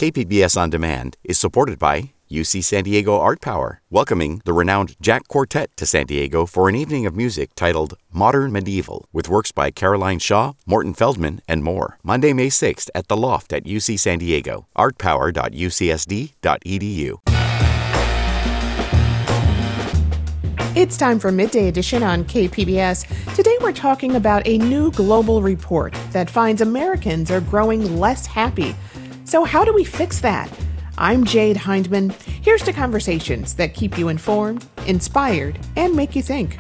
KPBS On Demand is supported by UC San Diego Art Power, welcoming the renowned Jack Quartet to San Diego for an evening of music titled Modern Medieval, with works by Caroline Shaw, Morton Feldman, and more. Monday, May 6th at The Loft at UC San Diego, artpower.ucsd.edu. It's time for Midday Edition on KPBS. Today we're talking about a new global report that finds Americans are growing less happy. So how do we fix that? I'm Jade Hindman. Here's to conversations that keep you informed, inspired, and make you think.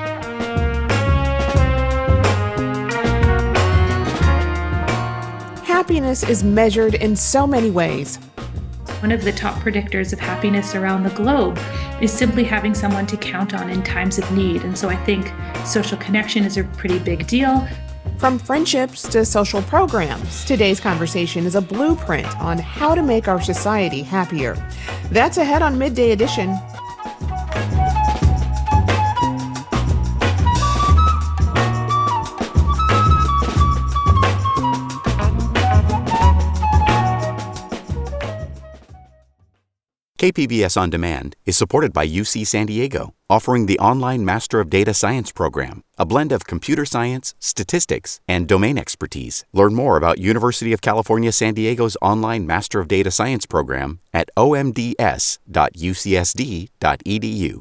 Happiness is measured in so many ways. One of the top predictors of happiness around the globe is simply having someone to count on in times of need. And so I think social connection is a pretty big deal. From friendships to social programs, today's conversation is a blueprint on how to make our society happier. That's ahead on Midday Edition. KPBS On Demand is supported by UC San Diego, offering the online Master of Data Science program, a blend of computer science, statistics, and domain expertise. Learn more about University of California San Diego's online Master of Data Science program at omds.ucsd.edu.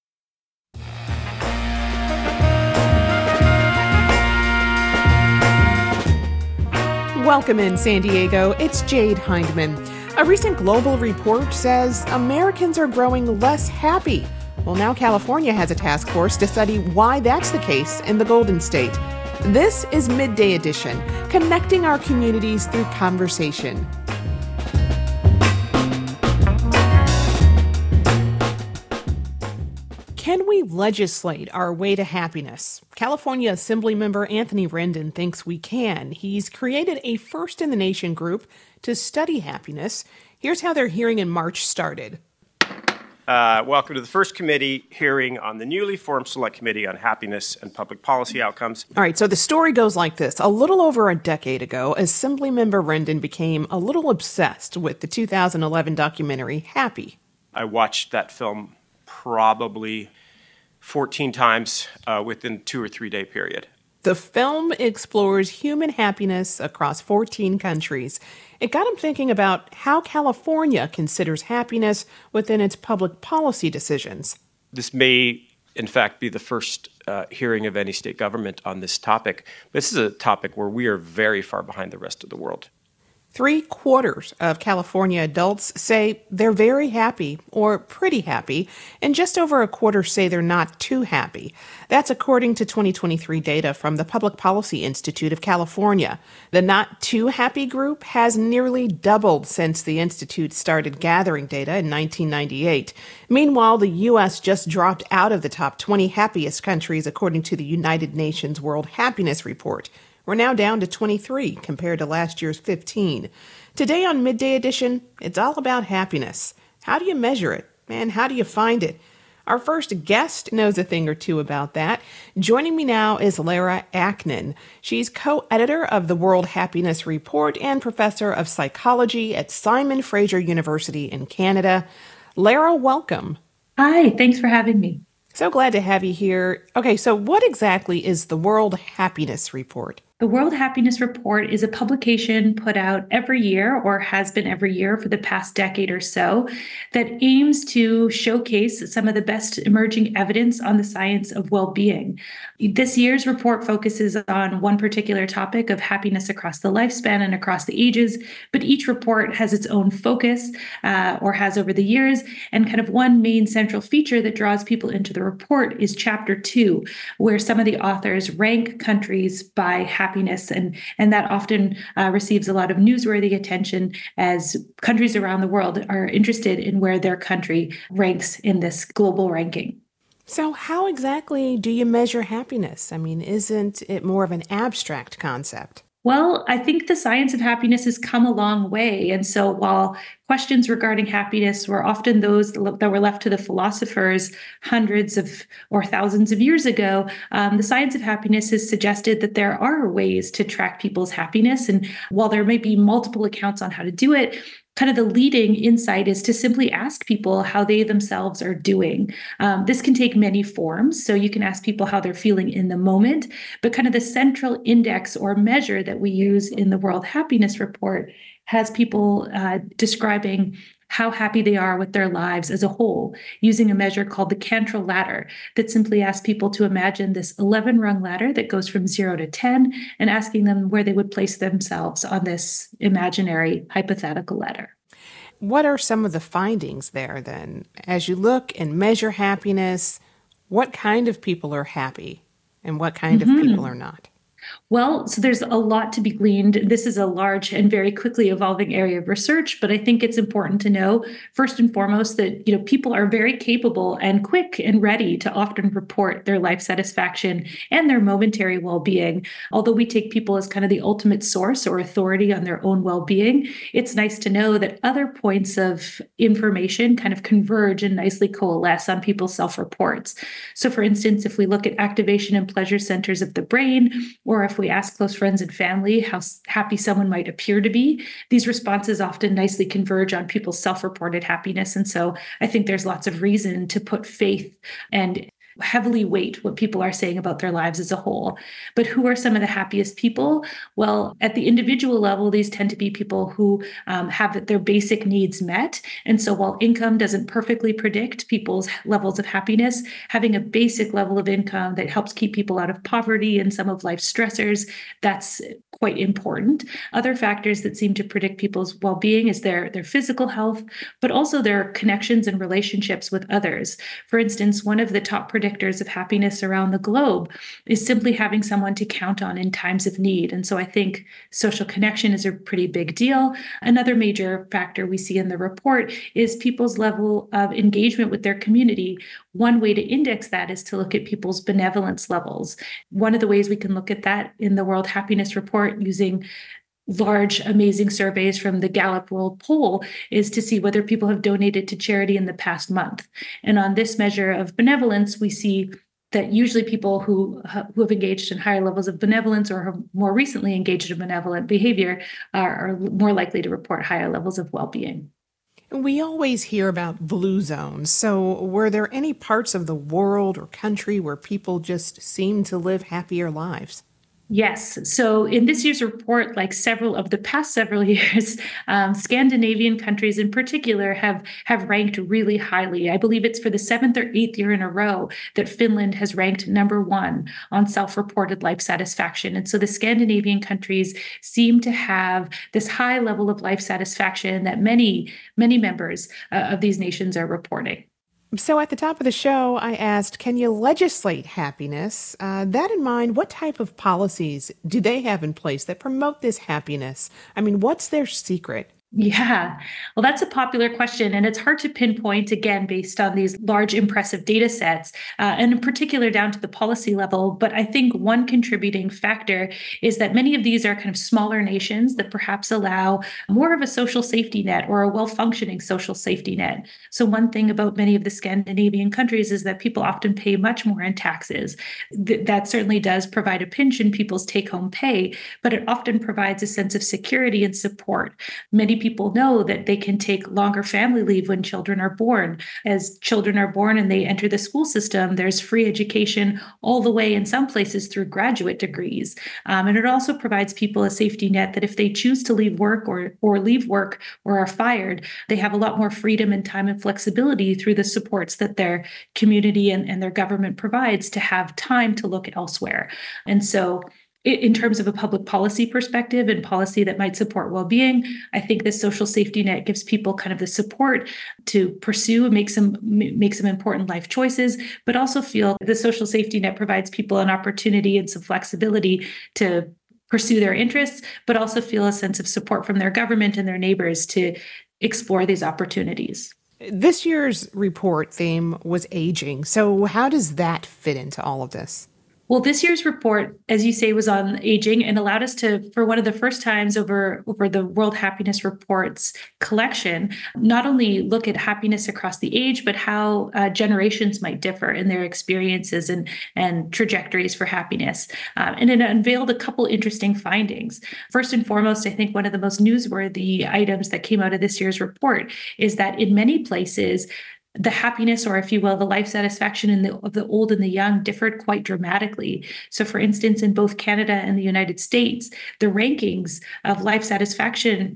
Welcome in San Diego, it's Jade Hindman. A recent global report says Americans are growing less happy. Well, now California has a task force to study why that's the case in the Golden State. This is Midday Edition, connecting our communities through conversation. Can we legislate our way to happiness? California Assemblymember Anthony Rendon thinks we can. He's created a first-in-the-nation group to study happiness. Here's how their hearing in March started. Welcome to the first committee hearing on the newly formed Select Committee on Happiness and Public Policy Outcomes. All right, so the story goes like this. A little over a decade ago, Assemblymember Rendon became a little obsessed with the 2011 documentary Happy. I watched that film probably 14 times within a 2 or 3 day period. The film explores human happiness across 14 countries. It got him thinking about how California considers happiness within its public policy decisions. This may, in fact, be the first hearing of any state government on this topic. This is a topic where we are very far behind the rest of the world. 3/4 of California adults say they're very happy or pretty happy, and just over a quarter say they're not too happy. That's according to 2023 data from the Public Policy Institute of California. The not too happy group has nearly doubled since the institute started gathering data in 1998. Meanwhile, the U.S. just dropped out of the top 20 happiest countries according to the United Nations World Happiness Report. We're now down to 23 compared to last year's 15. Today on Midday Edition, it's all about happiness. How do you measure it? And how do you find it? Our first guest knows a thing or two about that. Joining me now is Lara Aknin. She's co-editor of the World Happiness Report and professor of psychology at Simon Fraser University in Canada. Lara, welcome. Hi, thanks for having me. So glad to have you here. Okay, so what exactly is the World Happiness Report? The World Happiness Report is a publication put out every year, or has been every year for the past decade or so, that aims to showcase some of the best emerging evidence on the science of well-being. This year's report focuses on one particular topic of happiness across the lifespan and across the ages, but each report has its own focus, or has over the years, and kind of one main central feature that draws people into the report is Chapter 2, where some of the authors rank countries by happiness, and that often receives a lot of newsworthy attention as countries around the world are interested in where their country ranks in this global ranking. So how exactly do you measure happiness? I mean, isn't it more of an abstract concept? Well, I think the science of happiness has come a long way. And so while questions regarding happiness were often those that were left to the philosophers hundreds of or thousands of years ago, the science of happiness has suggested that there are ways to track people's happiness. And while there may be multiple accounts on how to do it, kind of the leading insight is to simply ask people how they themselves are doing. This can take many forms. So you can ask people how they're feeling in the moment, but kind of the central index or measure that we use in the World Happiness Report has people describing how happy they are with their lives as a whole, using a measure called the Cantril ladder that simply asks people to imagine this 11-rung ladder that goes from 0 to 10 and asking them where they would place themselves on this imaginary hypothetical ladder. What are some of the findings there then? As you look and measure happiness, what kind of people are happy and what kind of people are not? Well, so there's a lot to be gleaned. This is a large and very quickly evolving area of research, but I think it's important to know, first and foremost, that people are very capable and quick and ready to often report their life satisfaction and their momentary well-being. Although we take people as kind of the ultimate source or authority on their own well-being, it's nice to know that other points of information kind of converge and nicely coalesce on people's self-reports. So for instance, if we look at activation and pleasure centers of the brain, or if we ask close friends and family how happy someone might appear to be, these responses often nicely converge on people's self-reported happiness. And so I think there's lots of reason to put faith and heavily weight what people are saying about their lives as a whole. But who are some of the happiest people? Well, at the individual level, these tend to be people who have their basic needs met. And so while income doesn't perfectly predict people's levels of happiness, having a basic level of income that helps keep people out of poverty and some of life's stressors, that's quite important. Other factors that seem to predict people's well-being is their physical health, but also their connections and relationships with others. For instance, one of the top predictors of happiness around the globe is simply having someone to count on in times of need. And so I think social connection is a pretty big deal. Another major factor we see in the report is people's level of engagement with their community. One way to index that is to look at people's benevolence levels. One of the ways we can look at that in the World Happiness Report using large, amazing surveys from the Gallup World Poll is to see whether people have donated to charity in the past month. And on this measure of benevolence, we see that usually people who have engaged in higher levels of benevolence or have more recently engaged in benevolent behavior are more likely to report higher levels of well-being. We always hear about blue zones. So were there any parts of the world or country where people just seem to live happier lives? Yes. So in this year's report, like several of the past several years, Scandinavian countries in particular have ranked really highly. I believe it's for the 7th or 8th year in a row that Finland has ranked number 1 on self-reported life satisfaction. And so the Scandinavian countries seem to have this high level of life satisfaction that many members of these nations are reporting. So at the top of the show, I asked, can you legislate happiness? That in mind, what type of policies do they have in place that promote this happiness? I mean, what's their secret? Yeah, well, that's a popular question, and it's hard to pinpoint, again, based on these large, impressive data sets, and in particular down to the policy level. But I think one contributing factor is that many of these are kind of smaller nations that perhaps allow more of a social safety net or a well-functioning social safety net. So one thing about many of the Scandinavian countries is that people often pay much more in taxes. That certainly does provide a pinch in people's take-home pay, but it often provides a sense of security and support. Many people know that they can take longer family leave when children are born. As children are born and they enter the school system, there's free education all the way in some places through graduate degrees. And it also provides people a safety net that if they choose to leave work or leave work or are fired, they have a lot more freedom and time and flexibility through the supports that their community and their government provides to have time to look elsewhere. And so in terms of a public policy perspective and policy that might support well-being, I think this social safety net gives people kind of the support to pursue and make some important life choices, but also feel the social safety net provides people an opportunity and some flexibility to pursue their interests, but also feel a sense of support from their government and their neighbors to explore these opportunities. This year's report theme was aging. So how does that fit into all of this? Well, this year's report, as you say, was on aging and allowed us to, for one of the first times over the World Happiness Reports collection, not only look at happiness across the age, but how generations might differ in their experiences and trajectories for happiness. And it unveiled a couple interesting findings. First and foremost, I think one of the most newsworthy items that came out of this year's report is that in many places, the happiness, or if you will, the life satisfaction of the old and the young differed quite dramatically. So, for instance, in both Canada and the United States, the rankings of life satisfaction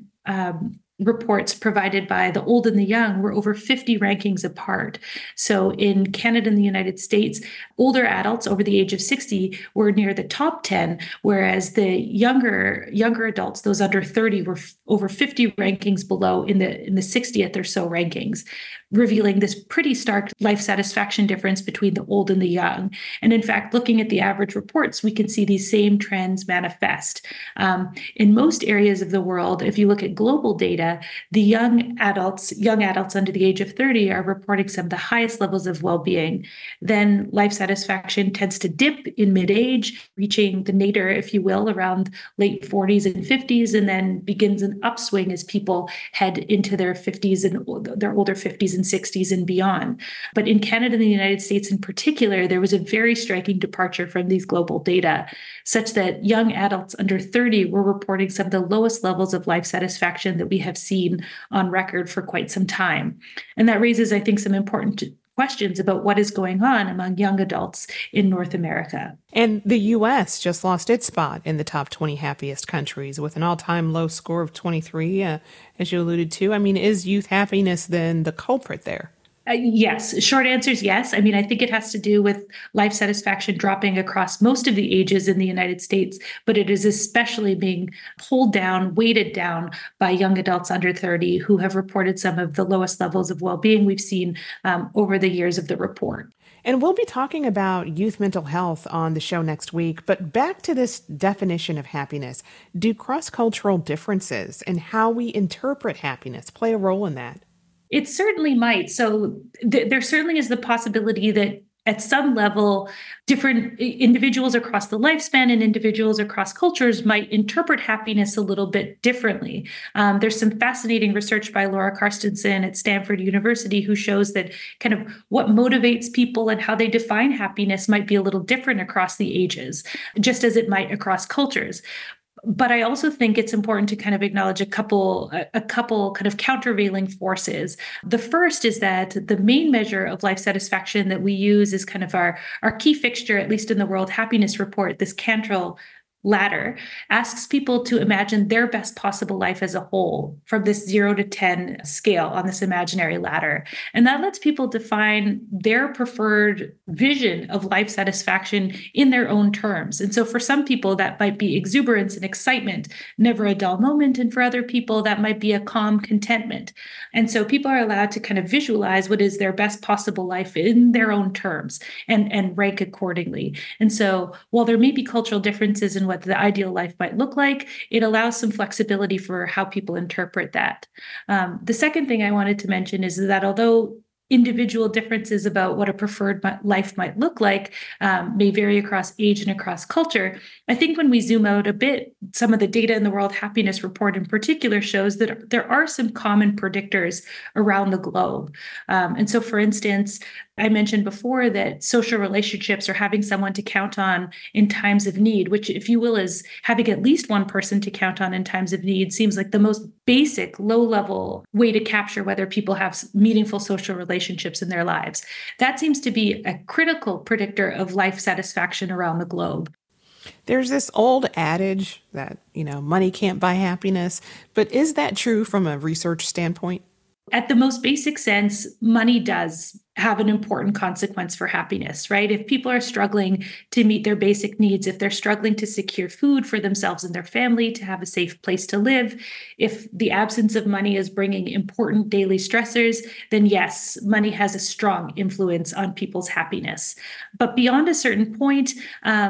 reports provided by the old and the young were over 50 rankings apart. So in Canada and the United States, older adults over the age of 60 were near the top 10, whereas the younger adults, those under 30, were over 50 rankings below in the 60th or so rankings, revealing this pretty stark life satisfaction difference between the old and the young. And in fact, looking at the average reports, we can see these same trends manifest. In most areas of the world, if you look at global data, the young adults under the age of 30 are reporting some of the highest levels of well-being. Then life satisfaction tends to dip in mid-age, reaching the nadir, if you will, around late 40s and 50s, and then begins an upswing as people head into their 50s and their older 50s and 60s and beyond. But in Canada and the United States in particular, there was a very striking departure from these global data, such that young adults under 30 were reporting some of the lowest levels of life satisfaction that we have seen on record for quite some time. And that raises, I think, some important questions about what is going on among young adults in North America. And the U.S. just lost its spot in the top 20 happiest countries with an all-time low score of 23, as you alluded to. I mean, is youth happiness then the culprit there? Yes. Short answer is yes. I mean, I think it has to do with life satisfaction dropping across most of the ages in the United States, but it is especially being pulled down, weighted down by young adults under 30 who have reported some of the lowest levels of well-being we've seen over the years of the report. And we'll be talking about youth mental health on the show next week. But back to this definition of happiness. Do cross-cultural differences in how we interpret happiness play a role in that? It certainly might. So there certainly is the possibility that at some level, different individuals across the lifespan and individuals across cultures might interpret happiness a little bit differently. There's some fascinating research by Laura Carstensen at Stanford University who shows that kind of what motivates people and how they define happiness might be a little different across the ages, just as it might across cultures. But I also think it's important to kind of acknowledge a couple kind of countervailing forces. The first is that the main measure of life satisfaction that we use is kind of our key fixture, at least in the World Happiness Report, this Cantril ladder, asks people to imagine their best possible life as a whole from this 0 to 10 scale on this imaginary ladder. And that lets people define their preferred vision of life satisfaction in their own terms. And so for some people, that might be exuberance and excitement, never a dull moment. And for other people, that might be a calm contentment. And so people are allowed to kind of visualize what is their best possible life in their own terms and rank accordingly. And so while there may be cultural differences in what the ideal life might look like, it allows some flexibility for how people interpret that. The second thing I wanted to mention is that although individual differences about what a preferred life might look like may vary across age and across culture, I think when we zoom out a bit, some of the data in the World Happiness Report in particular shows that there are some common predictors around the globe. And so, for instance, I mentioned before that social relationships or having someone to count on in times of need, which, if you will, is having at least one person to count on in times of need, seems like the most basic, low-level way to capture whether people have meaningful social relationships in their lives. That seems to be a critical predictor of life satisfaction around the globe. There's this old adage that, money can't buy happiness, but is that true from a research standpoint? At the most basic sense, money does have an important consequence for happiness, right? If people are struggling to meet their basic needs, if they're struggling to secure food for themselves and their family, to have a safe place to live, if the absence of money is bringing important daily stressors, then yes, money has a strong influence on people's happiness. But beyond a certain point,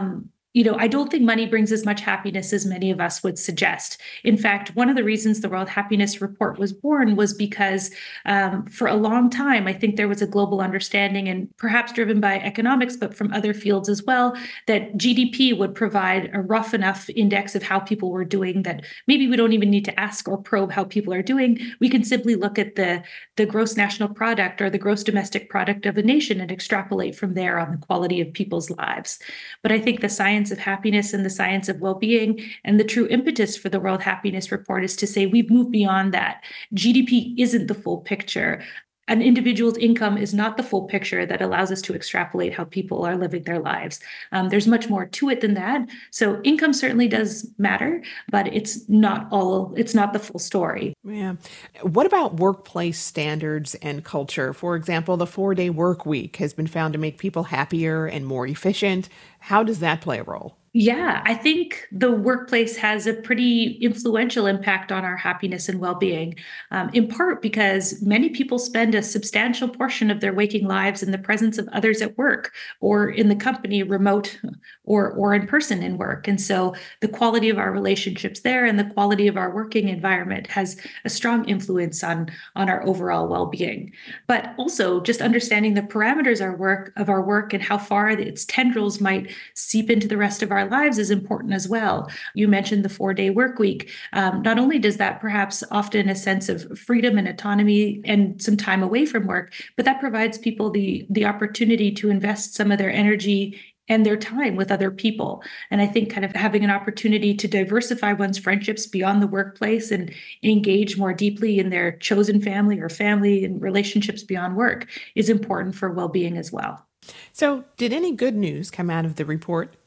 I don't think money brings as much happiness as many of us would suggest. In fact, one of the reasons the World Happiness Report was born was because for a long time, I think there was a global understanding, and perhaps driven by economics, but from other fields as well, that GDP would provide a rough enough index of how people were doing that maybe we don't even need to ask or probe how people are doing. We can simply look at the gross national product or the gross domestic product of a nation and extrapolate from there on the quality of people's lives. But I think the science of happiness and the science of well-being and the true impetus for the World Happiness Report is to say we've moved beyond that. GDP isn't the full picture. An individual's income is not the full picture that allows us to extrapolate how people are living their lives. There's much more to it than that. So income certainly does matter, but it's not the full story. Yeah. What about workplace standards and culture? For example, the 4-day work week has been found to make people happier and more efficient. How does that play a role? Yeah, I think the workplace has a pretty influential impact on our happiness and well-being, in part because many people spend a substantial portion of their waking lives in the presence of others at work or in the company, remote or in person in work. And so the quality of our relationships there and the quality of our working environment has a strong influence on our overall well-being. But also just understanding the parameters of our work and how far its tendrils might seep into the rest of our lives is important as well. You mentioned the 4-day work week. Not only does that perhaps often a sense of freedom and autonomy and some time away from work, but that provides people the opportunity to invest some of their energy and their time with other people. And I think kind of having an opportunity to diversify one's friendships beyond the workplace and engage more deeply in their chosen family or family and relationships beyond work is important for well-being as well. So, did any good news come out of the report?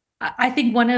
I think one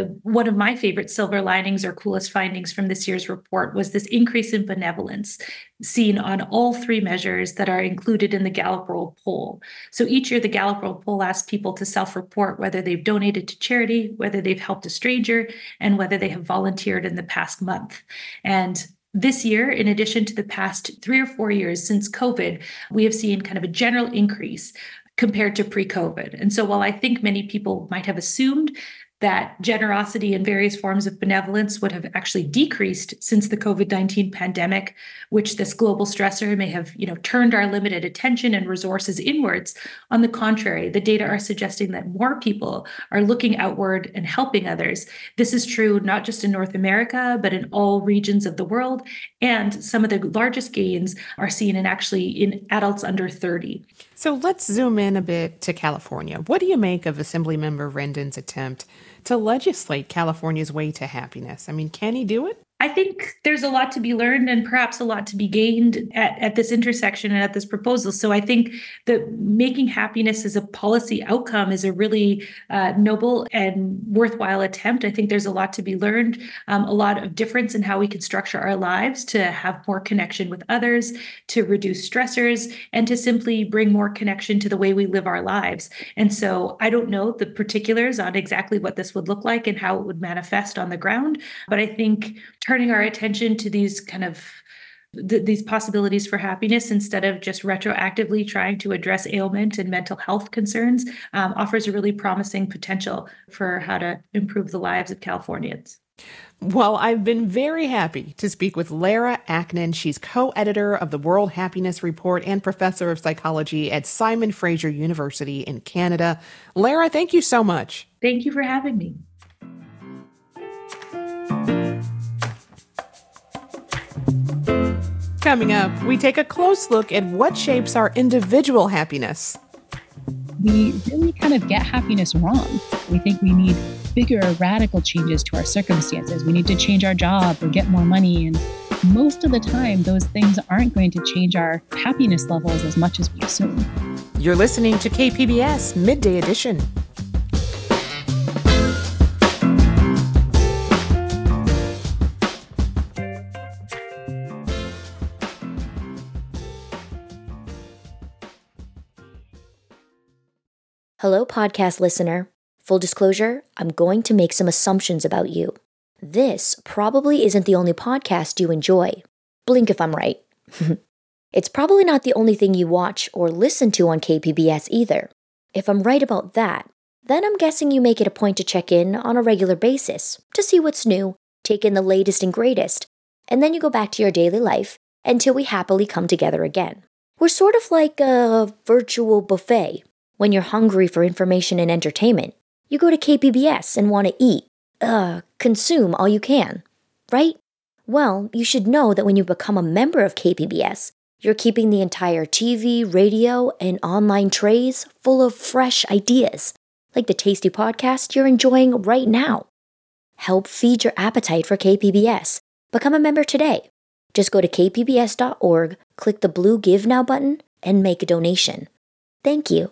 of my favorite silver linings or coolest findings from this year's report was this increase in benevolence seen on all three measures that are included in the Gallup World Poll. So each year, the Gallup World Poll asks people to self-report whether they've donated to charity, whether they've helped a stranger, and whether they have volunteered in the past month. And this year, in addition to the past 3 or 4 years since COVID, we have seen kind of a general increase compared to pre-COVID. And so while I think many people might have assumed that generosity and various forms of benevolence would have actually decreased since the COVID-19 pandemic, which this global stressor may have, turned our limited attention and resources inwards. On the contrary, the data are suggesting that more people are looking outward and helping others. This is true not just in North America, but in all regions of the world. And some of the largest gains are seen in adults under 30. So let's zoom in a bit to California. What do you make of Assemblymember Rendon's attempt to legislate California's way to happiness? I mean, can he do it? I think there's a lot to be learned and perhaps a lot to be gained at this intersection and at this proposal. So I think that making happiness as a policy outcome is a really noble and worthwhile attempt. I think there's a lot to be learned, a lot of difference in how we can structure our lives to have more connection with others, to reduce stressors, and to simply bring more connection to the way we live our lives. And so I don't know the particulars on exactly what this would look like and how it would manifest on the ground, but I think turning our attention to these kind of these possibilities for happiness instead of just retroactively trying to address ailment and mental health concerns offers a really promising potential for how to improve the lives of Californians. Well, I've been very happy to speak with Lara Aknin. She's co-editor of the World Happiness Report and professor of psychology at Simon Fraser University in Canada. Lara, thank you so much. Thank you for having me. Coming up, we take a close look at what shapes our individual happiness. We really kind of get happiness wrong. We think we need bigger, radical changes to our circumstances. We need to change our job or get more money. And most of the time, those things aren't going to change our happiness levels as much as we assume. You're listening to KPBS Midday Edition. Hello, podcast listener. Full disclosure, I'm going to make some assumptions about you. This probably isn't the only podcast you enjoy. Blink if I'm right. It's probably not the only thing you watch or listen to on KPBS either. If I'm right about that, Then I'm guessing you make it a point to check in on a regular basis to see what's new, take in the latest and greatest, and then you go back to your daily life until we happily come together again. We're sort of like a virtual buffet. When you're hungry for information and entertainment, you go to KPBS and want to eat, consume all you can, right? Well, you should know that when you become a member of KPBS, you're keeping the entire TV, radio, and online trays full of fresh ideas, like the tasty podcast you're enjoying right now. Help feed your appetite for KPBS. Become a member today. Just go to kpbs.org, click the blue Give Now button, and make a donation. Thank you.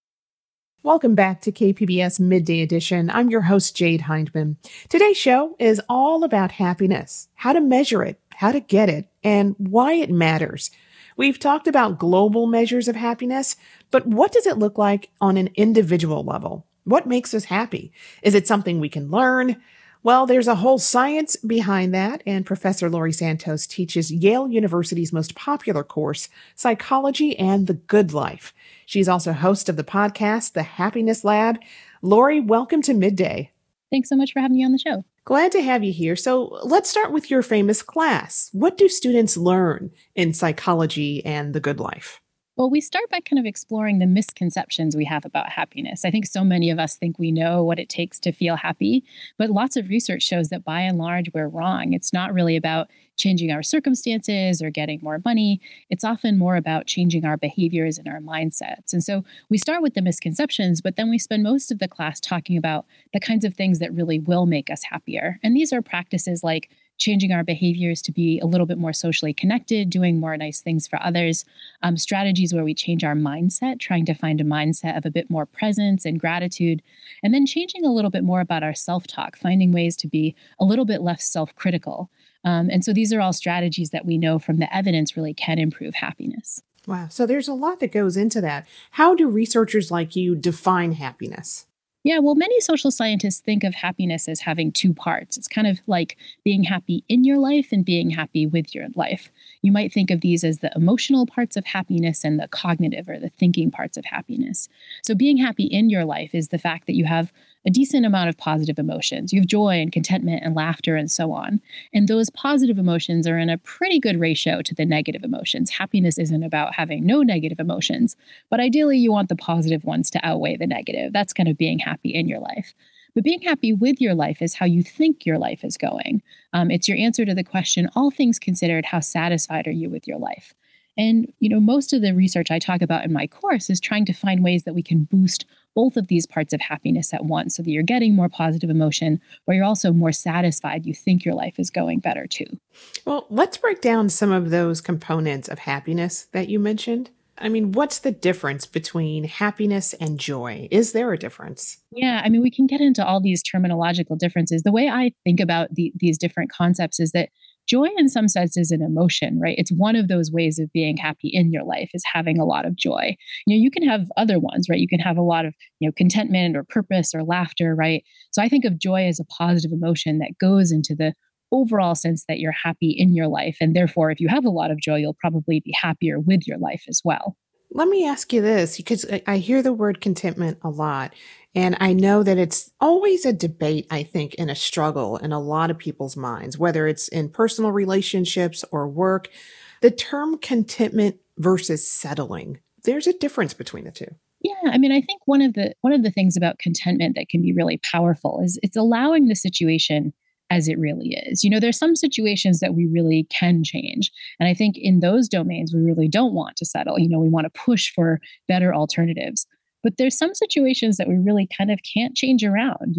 Welcome back to KPBS Midday Edition. I'm your host, Jade Hindman. Today's show is all about happiness, how to measure it, how to get it, and why it matters. We've talked about global measures of happiness, but what does it look like on an individual level? What makes us happy? Is it something we can learn? Well, there's a whole science behind that, and Professor Laurie Santos teaches Yale University's most popular course, Psychology and the Good Life. She's also host of the podcast, The Happiness Lab. Laurie, welcome to Midday. Thanks so much for having me on the show. Glad to have you here. So let's start with your famous class. What do students learn in Psychology and the Good Life? Well, we start by kind of exploring the misconceptions we have about happiness. I think so many of us think we know what it takes to feel happy, but lots of research shows that by and large, we're wrong. It's not really about changing our circumstances or getting more money. It's often more about changing our behaviors and our mindsets. And so we start with the misconceptions, but then we spend most of the class talking about the kinds of things that really will make us happier. And these are practices like changing our behaviors to be a little bit more socially connected, doing more nice things for others, strategies where we change our mindset, trying to find a mindset of a bit more presence and gratitude, and then changing a little bit more about our self-talk, finding ways to be a little bit less self-critical. And so these are all strategies that we know from the evidence really can improve happiness. Wow. So there's a lot that goes into that. How do researchers like you define happiness? Yeah, well, many social scientists think of happiness as having two parts. It's kind of like being happy in your life and being happy with your life. You might think of these as the emotional parts of happiness and the cognitive or the thinking parts of happiness. So being happy in your life is the fact that you have a decent amount of positive emotions. You have joy and contentment and laughter and so on. And those positive emotions are in a pretty good ratio to the negative emotions. Happiness isn't about having no negative emotions, but ideally you want the positive ones to outweigh the negative. That's kind of being happy in your life. But being happy with your life is how you think your life is going. It's your answer to the question, all things considered, how satisfied are you with your life? And, most of the research I talk about in my course is trying to find ways that we can boost both of these parts of happiness at once so that you're getting more positive emotion, but you're also more satisfied. You think your life is going better too. Well, let's break down some of those components of happiness that you mentioned. I mean, what's the difference between happiness and joy? Is there a difference? Yeah, we can get into all these terminological differences. The way I think about these different concepts is that joy in some sense is an emotion, right? It's one of those ways of being happy in your life is having a lot of joy. You can have other ones, right? You can have a lot of, contentment or purpose or laughter, right? So I think of joy as a positive emotion that goes into the overall sense that you're happy in your life. And therefore, if you have a lot of joy, you'll probably be happier with your life as well. Let me ask you this, because I hear the word contentment a lot, and I know that it's always a debate, I think, and a struggle in a lot of people's minds, whether it's in personal relationships or work. The term contentment versus settling, there's a difference between the two. Yeah, I think one of the things about contentment that can be really powerful is it's allowing the situation as it really is. There's some situations that we really can change. And I think in those domains, we really don't want to settle. We want to push for better alternatives. But there's some situations that we really kind of can't change around.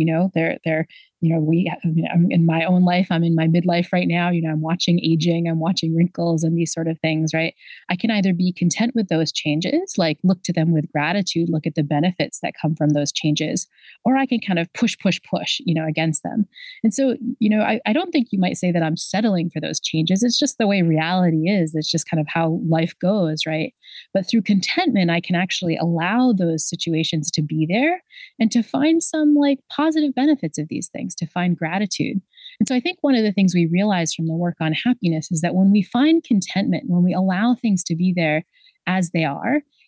I'm in my own life, I'm in my midlife right now, I'm watching aging, I'm watching wrinkles and these sort of things, right? I can either be content with those changes, like look to them with gratitude, look at the benefits that come from those changes, or I can kind of push, against them. And so, I don't think you might say that I'm settling for those changes. It's just the way reality is. It's just kind of how life goes, right? But through contentment, I can actually allow those situations to be there and to find some positive benefits of these things, to find gratitude. And so I think one of the things we realize from the work on happiness is that when we find contentment, when we allow things to be there as they are,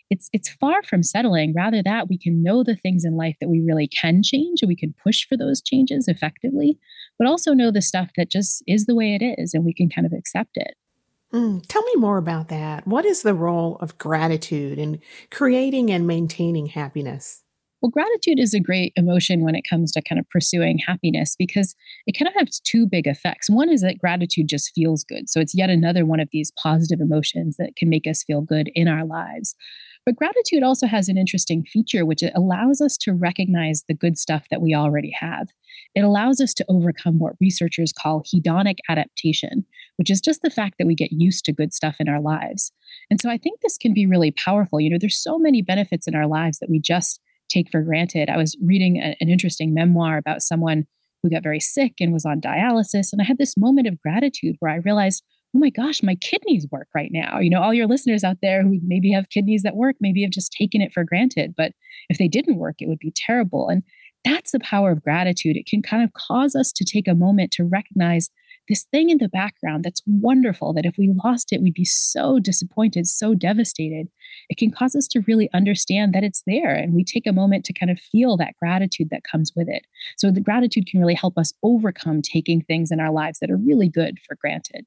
it's far from settling. Rather that we can know the things in life that we really can change and we can push for those changes effectively, but also know the stuff that just is the way it is and we can kind of accept it. Tell me more about that. What is the role of gratitude in creating and maintaining happiness? Well, gratitude is a great emotion when it comes to kind of pursuing happiness because it kind of has two big effects. One is that gratitude just feels good. So it's yet another one of these positive emotions that can make us feel good in our lives. But gratitude also has an interesting feature, which it allows us to recognize the good stuff that we already have. It allows us to overcome what researchers call hedonic adaptation, which is just the fact that we get used to good stuff in our lives. And so I think this can be really powerful. There's so many benefits in our lives that we just take for granted. I was reading an interesting memoir about someone who got very sick and was on dialysis. And I had this moment of gratitude where I realized, oh my gosh, my kidneys work right now. All your listeners out there who maybe have kidneys that work, maybe have just taken it for granted. But if they didn't work, it would be terrible. And that's the power of gratitude. It can kind of cause us to take a moment to recognize this thing in the background that's wonderful, that if we lost it, we'd be so disappointed, so devastated. It can cause us to really understand that it's there. And we take a moment to kind of feel that gratitude that comes with it. So the gratitude can really help us overcome taking things in our lives that are really good for granted.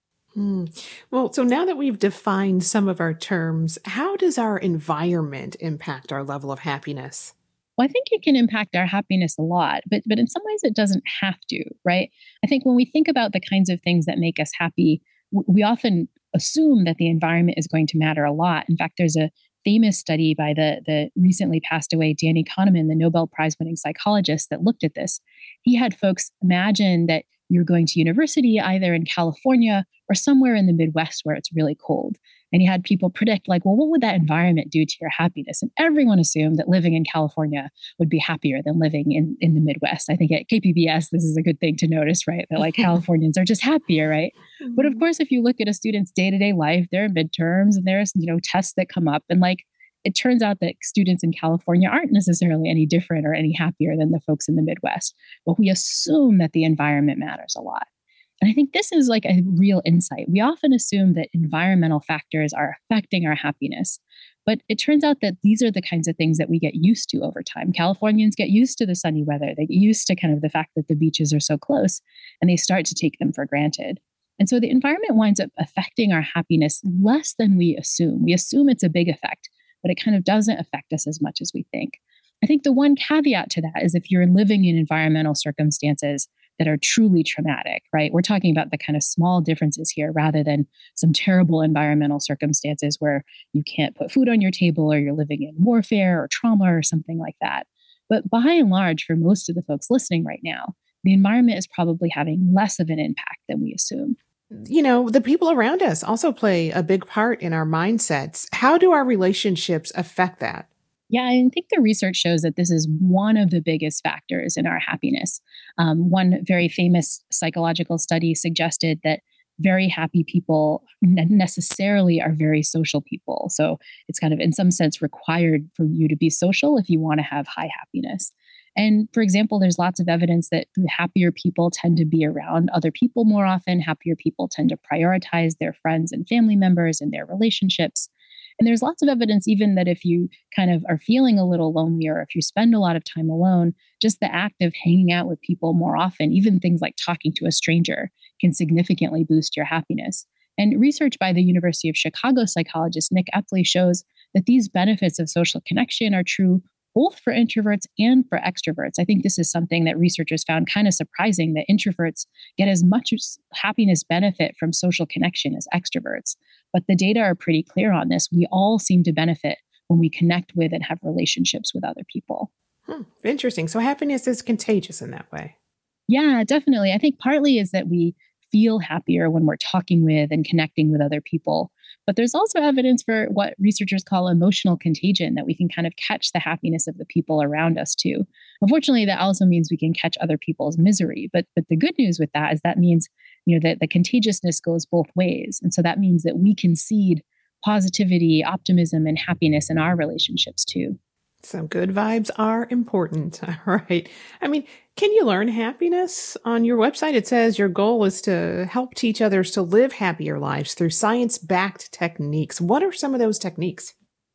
Well, so now that we've defined some of our terms, how does our environment impact our level of happiness? Well, I think it can impact our happiness a lot, but in some ways it doesn't have to, right? I think when we think about the kinds of things that make us happy, we often assume that the environment is going to matter a lot. In fact, there's a famous study by the recently passed away Danny Kahneman, the Nobel Prize winning psychologist, that looked at this. He had folks imagine that you're going to university either in California or somewhere in the Midwest where it's really cold. And he had people predict, like, well, what would that environment do to your happiness? And everyone assumed that living in California would be happier than living in the Midwest. I think at KPBS, this is a good thing to notice, right? That like Californians are just happier, right? But of course, if you look at a student's day-to-day life, there are midterms and there's, tests that come up. And like, it turns out that students in California aren't necessarily any different or any happier than the folks in the Midwest. But we assume that the environment matters a lot. And I think this is like a real insight. We often assume that environmental factors are affecting our happiness, but it turns out that these are the kinds of things that we get used to over time. Californians get used to the sunny weather. They get used to kind of the fact that the beaches are so close, and they start to take them for granted. And so the environment winds up affecting our happiness less than we assume. We assume it's a big effect, but it kind of doesn't affect us as much as we think. I think the one caveat to that is if you're living in environmental circumstances that are truly traumatic, right? We're talking about the kind of small differences here rather than some terrible environmental circumstances where you can't put food on your table or you're living in warfare or trauma or something like that. But by and large, for most of the folks listening right now, the environment is probably having less of an impact than we assume. The people around us also play a big part in our mindsets. How do our relationships affect that? Yeah, I think the research shows that this is one of the biggest factors in our happiness. One very famous psychological study suggested that very happy people necessarily are very social people. So it's kind of, in some sense, required for you to be social if you want to have high happiness. And for example, there's lots of evidence that happier people tend to be around other people more often. Happier people tend to prioritize their friends and family members and their relationships. And there's lots of evidence even that if you kind of are feeling a little lonely or if you spend a lot of time alone, just the act of hanging out with people more often, even things like talking to a stranger, can significantly boost your happiness. And research by the University of Chicago psychologist Nick Epley shows that these benefits of social connection are true both for introverts and for extroverts. I think this is something that researchers found kind of surprising, that introverts get as much happiness benefit from social connection as extroverts. But the data are pretty clear on this. We all seem to benefit when we connect with and have relationships with other people. Interesting. So happiness is contagious in that way. Yeah, definitely. I think partly is that we feel happier when we're talking with and connecting with other people. But there's also evidence for what researchers call emotional contagion, that we can kind of catch the happiness of the people around us too. Unfortunately, that also means we can catch other people's misery. But the good news with that is that means, that the contagiousness goes both ways. And so that means that we can seed positivity, optimism, and happiness in our relationships too. So good vibes are important. All right. Can you learn happiness? On your website, it says your goal is to help teach others to live happier lives through science-backed techniques. What are some of those techniques?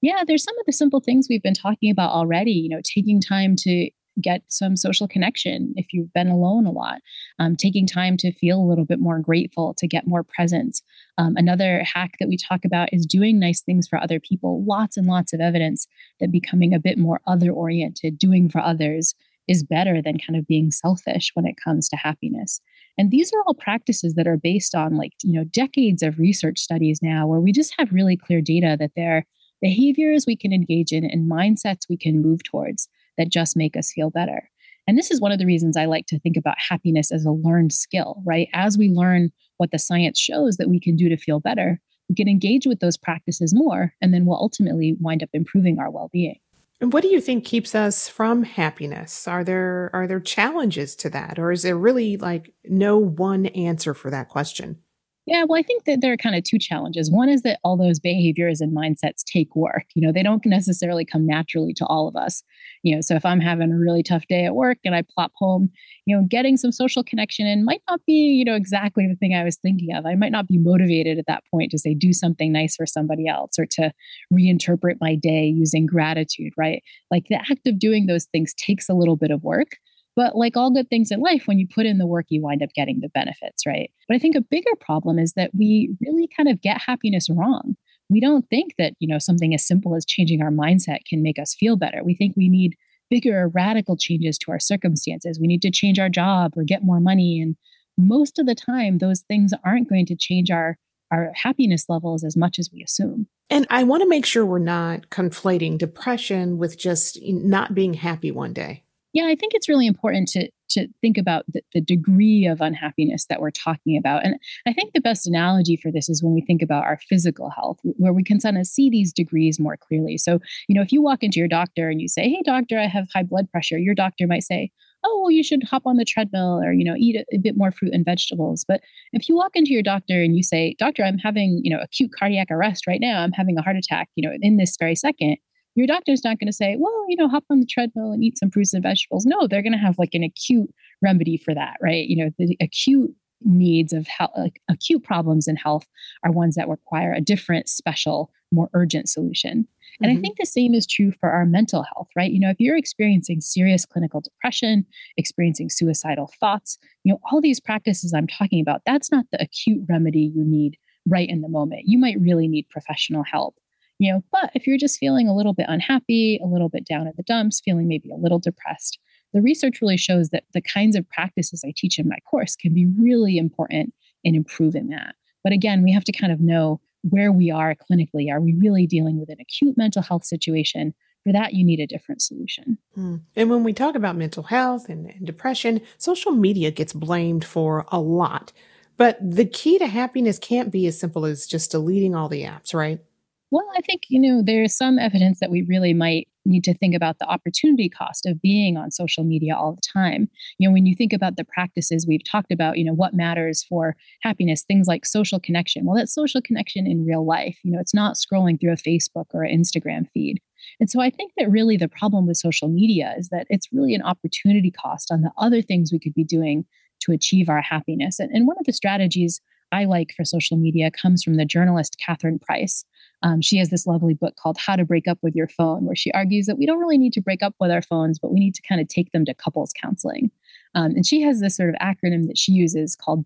Yeah, there's some of the simple things we've been talking about already, taking time to get some social connection if you've been alone a lot, taking time to feel a little bit more grateful, to get more presence. Another hack that we talk about is doing nice things for other people. Lots and lots of evidence that becoming a bit more other oriented, doing for others, is better than kind of being selfish when it comes to happiness. And these are all practices that are based on decades of research studies now where we just have really clear data that they're behaviors we can engage in and mindsets we can move towards that just make us feel better. And this is one of the reasons I like to think about happiness as a learned skill, right? As we learn what the science shows that we can do to feel better, we can engage with those practices more, and then we'll ultimately wind up improving our well-being. And what do you think keeps us from happiness? Are there challenges to that, or is there really like no one answer for that question? Yeah, well, I think that there are kind of two challenges. One is that all those behaviors and mindsets take work. They don't necessarily come naturally to all of us. So if I'm having a really tough day at work and I plop home, getting some social connection in might not be, exactly the thing I was thinking of. I might not be motivated at that point to say, do something nice for somebody else or to reinterpret my day using gratitude, right? Like the act of doing those things takes a little bit of work. But like all good things in life, when you put in the work, you wind up getting the benefits, right? But I think a bigger problem is that we really kind of get happiness wrong. We don't think that, something as simple as changing our mindset can make us feel better. We think we need bigger, radical changes to our circumstances. We need to change our job or get more money. And most of the time, those things aren't going to change our happiness levels as much as we assume. And I want to make sure we're not conflating depression with just not being happy one day. Yeah, I think it's really important to think about the degree of unhappiness that we're talking about. And I think the best analogy for this is when we think about our physical health, where we can kind of see these degrees more clearly. So, if you walk into your doctor and you say, hey, doctor, I have high blood pressure, your doctor might say, oh, well, you should hop on the treadmill or, eat a bit more fruit and vegetables. But if you walk into your doctor and you say, doctor, I'm having, acute cardiac arrest right now, I'm having a heart attack, in this very second, your doctor's not going to say, well, hop on the treadmill and eat some fruits and vegetables. No, they're going to have like an acute remedy for that, right? The acute needs of health, like acute problems in health are ones that require a different, special, more urgent solution. And I think the same is true for our mental health, right? If you're experiencing serious clinical depression, experiencing suicidal thoughts, all these practices I'm talking about, that's not the acute remedy you need right in the moment. You might really need professional help. But if you're just feeling a little bit unhappy, a little bit down in the dumps, feeling maybe a little depressed, the research really shows that the kinds of practices I teach in my course can be really important in improving that. But again, we have to kind of know where we are clinically. Are we really dealing with an acute mental health situation? For that, you need a different solution. And when we talk about mental health and depression, social media gets blamed for a lot. But the key to happiness can't be as simple as just deleting all the apps, right? Well, I think, there's some evidence that we really might need to think about the opportunity cost of being on social media all the time. When you think about the practices we've talked about, what matters for happiness, things like social connection. Well, that's social connection in real life. It's not scrolling through a Facebook or an Instagram feed. And so I think that really the problem with social media is that it's really an opportunity cost on the other things we could be doing to achieve our happiness. And one of the strategies I like for social media comes from the journalist Catherine Price. She has this lovely book called How to Break Up with Your Phone, where she argues that we don't really need to break up with our phones, but we need to kind of take them to couples counseling. And she has this sort of acronym that she uses called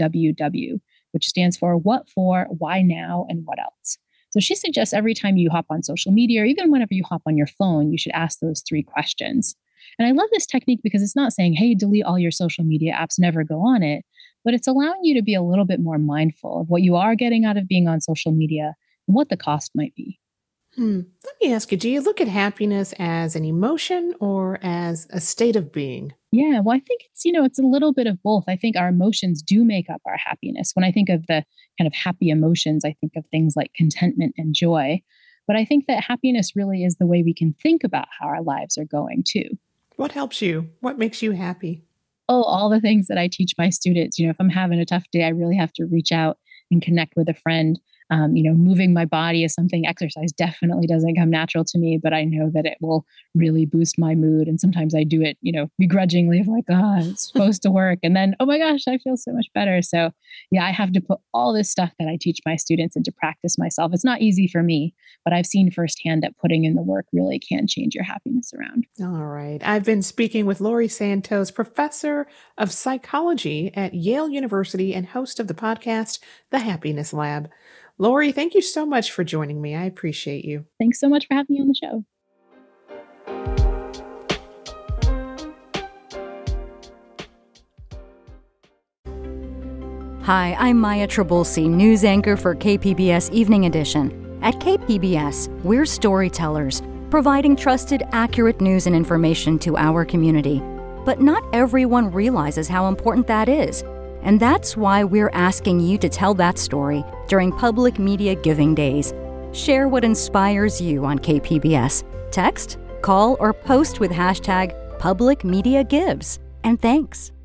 WWW, which stands for what for, why now, and what else. So she suggests every time you hop on social media, or even whenever you hop on your phone, you should ask those three questions. And I love this technique because it's not saying, hey, delete all your social media apps, never go on it, but it's allowing you to be a little bit more mindful of what you are getting out of being on social media and what the cost might be. Let me ask you, do you look at happiness as an emotion or as a state of being? Yeah, well, I think it's a little bit of both. I think our emotions do make up our happiness. When I think of the kind of happy emotions, I think of things like contentment and joy. But I think that happiness really is the way we can think about how our lives are going too. What helps you? What makes you happy? Oh, all the things that I teach my students. If I'm having a tough day, I really have to reach out and connect with a friend. Moving my body is something. Exercise definitely doesn't come natural to me, but I know that it will really boost my mood. And sometimes I do it, begrudgingly, of like, it's supposed to work. And then, oh my gosh, I feel so much better. So yeah, I have to put all this stuff that I teach my students into practice myself. It's not easy for me, but I've seen firsthand that putting in the work really can change your happiness around. All right. I've been speaking with Laurie Santos, professor of psychology at Yale University and host of the podcast, The Happiness Lab. Laurie, thank you so much for joining me. I appreciate you. Thanks so much for having me on the show. Hi, I'm Maya Trabulsi, news anchor for KPBS Evening Edition. At KPBS, we're storytellers, providing trusted, accurate news and information to our community. But not everyone realizes how important that is. And that's why we're asking you to tell that story during Public Media Giving Days. Share what inspires you on KPBS. Text, call, or post with hashtag #PublicMediaGives. And thanks.